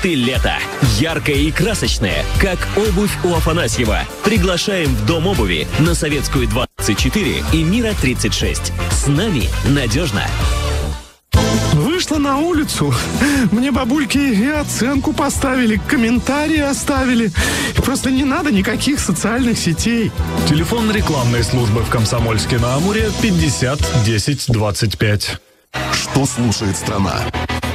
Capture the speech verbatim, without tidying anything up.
мечты лета. Яркое и красочное, как обувь у Афанасьева. Приглашаем в Дом обуви на Советскую двадцать четыре и Мира тридцать шесть. С нами надежно. Вышла на улицу, мне бабульки и оценку поставили, комментарии оставили. Просто не надо никаких социальных сетей. Телефон рекламной службы в Комсомольске на Амуре пятьдесят десять двадцать пять. Что слушает страна?